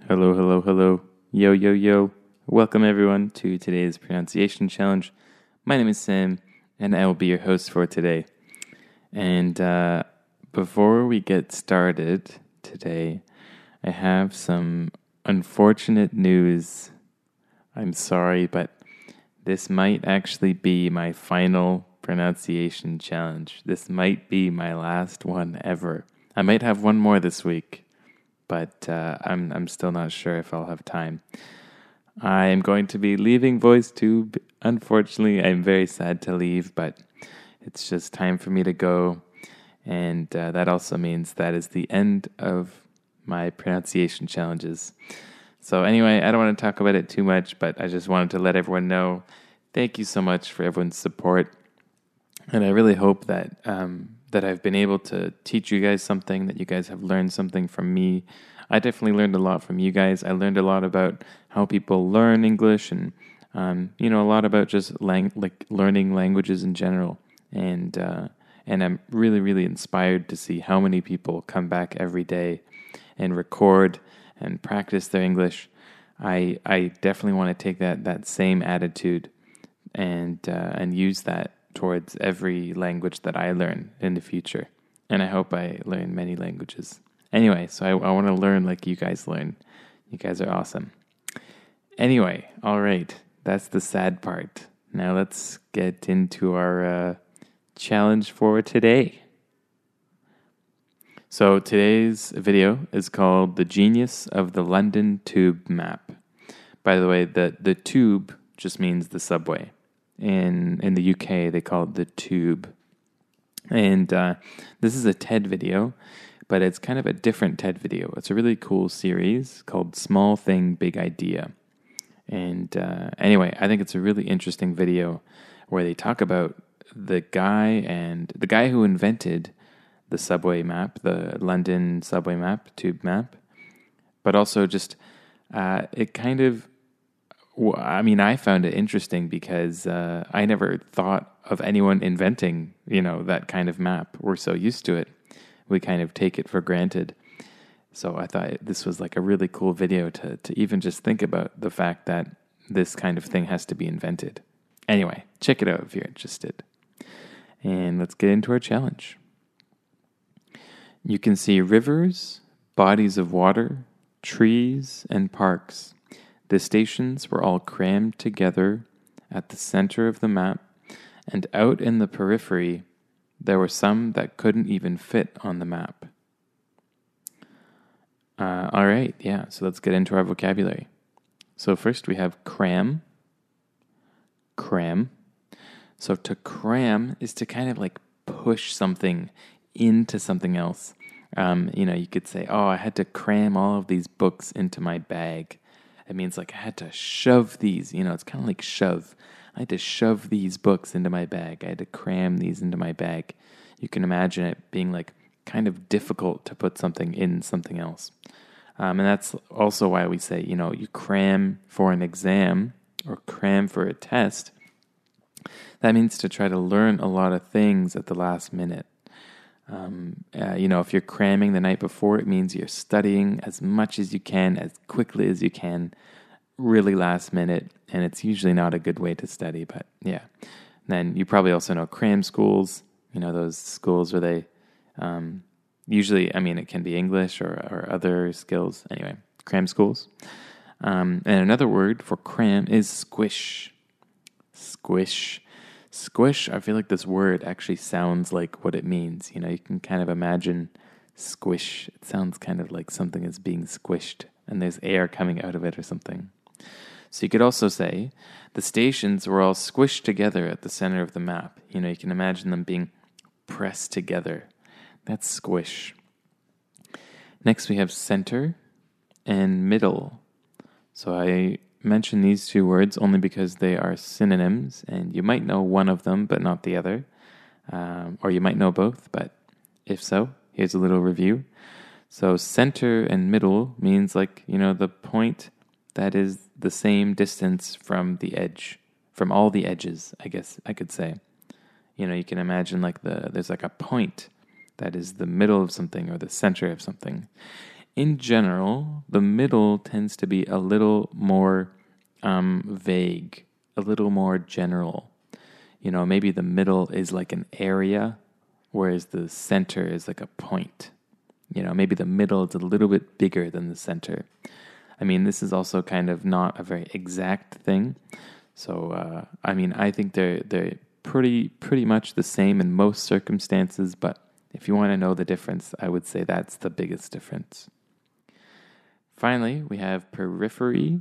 Hello, hello, hello. Yo, yo, yo. Welcome everyone to today's pronunciation challenge. My name is Sam, and I will be your host for today. And before we get started today, I have some unfortunate news. I'm sorry, but this might actually be my final pronunciation challenge. This might be my last one ever. I might have one more this week, but I'm still not sure if I'll have time. I am going to be leaving VoiceTube. Unfortunately, I'm very sad to leave, but it's just time for me to go. And that also means that is the end of my pronunciation challenges. So anyway, I don't want to talk about it too much, but I just wanted to let everyone know. Thank you so much for everyone's support. And I really hope that that I've been able to teach you guys something, that you guys have learned something from me. I definitely learned a lot from you guys. I learned a lot about how people learn English and, a lot about just learning languages in general. And I'm really, really inspired to see how many people come back every day and record and practice their English. I definitely want to take that same attitude and use that towards every language that I learn in the future. And I hope I learn many languages. Anyway, so I want to learn like you guys learn. You guys are awesome. Anyway, all right. That's the sad part. Now let's get into our challenge for today. So today's video is called The Genius of the London Tube Map. By the way, the tube just means the subway. In the UK, they call it the tube. And this is a TED video, but it's kind of a different TED video. It's a really cool series called Small Thing, Big Idea. And anyway, I think it's a really interesting video where they talk about the guy who invented the subway map, the London subway map, tube map, but also just it kind of, I found it interesting because I never thought of anyone inventing, that kind of map. We're so used to it. We kind of take it for granted. So I thought this was like a really cool video to even just think about the fact that this kind of thing has to be invented. Anyway, check it out if you're interested. And let's get into our challenge. You can see rivers, bodies of water, trees, and parks. The stations were all crammed together at the center of the map, and out in the periphery, there were some that couldn't even fit on the map. All right, yeah, so let's get into our vocabulary. So first we have cram. Cram. So to cram is to kind of like push something into something else. You could say, I had to cram all of these books into my bag. It means like I had to shove these, it's kind of like shove. I had to shove these books into my bag. I had to cram these into my bag. You can imagine it being like kind of difficult to put something in something else. And that's also why we say, you cram for an exam or cram for a test. That means to try to learn a lot of things at the last minute. If you're cramming the night before, it means you're studying as much as you can, as quickly as you can, really last minute, and it's usually not a good way to study, but yeah. Then you probably also know cram schools, those schools where they, usually, it can be English or other skills. Anyway, cram schools. And another word for cram is squish. Squish. Squish, I feel like this word actually sounds like what it means. You can kind of imagine squish. It sounds kind of like something is being squished and there's air coming out of it or something. So you could also say the stations were all squished together at the center of the map. You can imagine them being pressed together. That's squish. Next we have center and middle. So I mention these two words only because they are synonyms, and you might know one of them but not the other, or you might know both, but if so, here's a little review. So center and middle means the point that is the same distance from the edge, from all the edges, I guess I could say. You can imagine there's like a point that is the middle of something or the center of something. in general, the middle tends to be a little more vague, a little more general. Maybe the middle is like an area, whereas the center is like a point. Maybe the middle is a little bit bigger than the center. This is also kind of not a very exact thing. So, I think they're pretty much the same in most circumstances, but if you want to know the difference, I would say that's the biggest difference. Finally, we have periphery.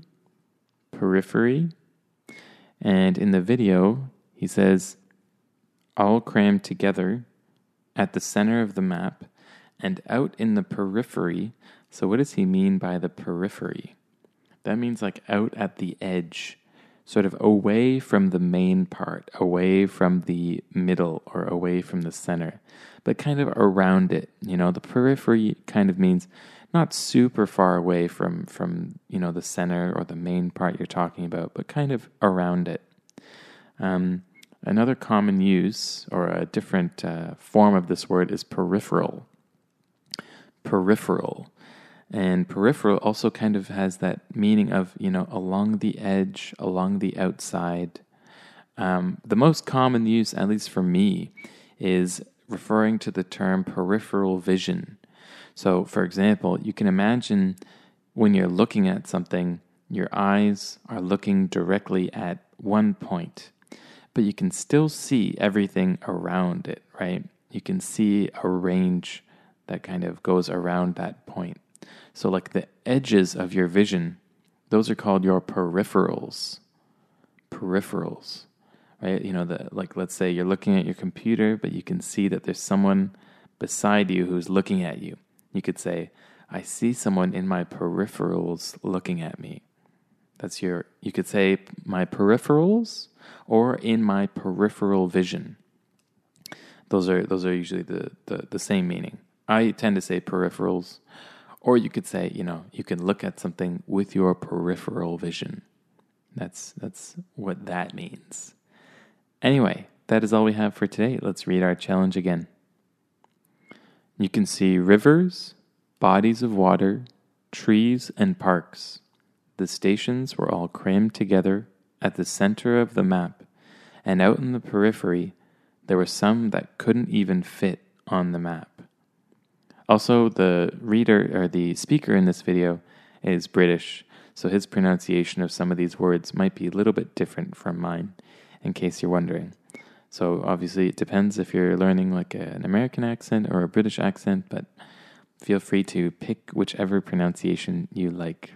And in the video, he says, all crammed together at the center of the map and out in the periphery. So what does he mean by the periphery? That means like out at the edge, sort of away from the main part, away from the middle or away from the center, but kind of around it. The periphery kind of means not super far away from the center or the main part you're talking about, but kind of around it. Another common use or a different form of this word is peripheral. And peripheral also kind of has that meaning of, along the edge, along the outside. The most common use, at least for me, is referring to the term peripheral vision. So, for example, you can imagine when you're looking at something, your eyes are looking directly at one point, but you can still see everything around it, right? You can see a range that kind of goes around that point. So like the edges of your vision, those are called your peripherals. Right? Let's say you're looking at your computer, but you can see that there's someone beside you who's looking at you. You could say, I see someone in my peripherals looking at me. You could say my peripherals or in my peripheral vision. Those are usually the same meaning. I tend to say peripherals, or you could say, you can look at something with your peripheral vision. That's what that means. Anyway, that is all we have for today. Let's read our challenge again. You can see rivers, bodies of water, trees, and parks. The stations were all crammed together at the center of the map, and out in the periphery, there were some that couldn't even fit on the map. Also, the reader or the speaker in this video is British, so his pronunciation of some of these words might be a little bit different from mine, in case you're wondering. So obviously it depends if you're learning like an American accent or a British accent, but feel free to pick whichever pronunciation you like.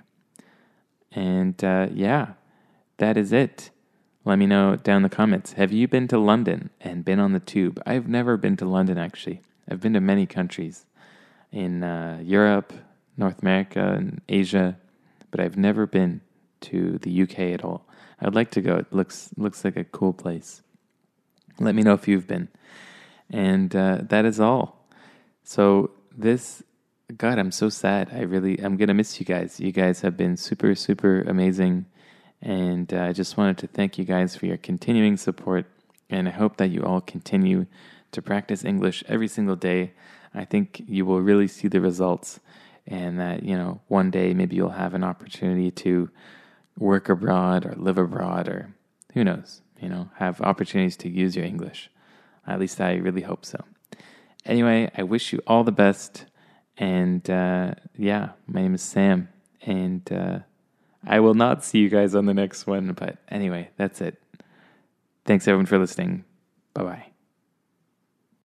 And that is it. Let me know down in the comments. Have you been to London and been on the tube? I've never been to London, actually. I've been to many countries in Europe, North America, and Asia, but I've never been to the UK at all. I'd like to go. It looks like a cool place. Let me know if you've been. And that is all. So God, I'm so sad. I'm going to miss you guys. You guys have been super, super amazing. And I just wanted to thank you guys for your continuing support. And I hope that you all continue to practice English every single day. I think you will really see the results. And that, one day maybe you'll have an opportunity to work abroad or live abroad or who knows, have opportunities to use your English. At least I really hope so. Anyway, I wish you all the best. And my name is Sam. And I will not see you guys on the next one. But anyway, that's it. Thanks everyone for listening. Bye-bye.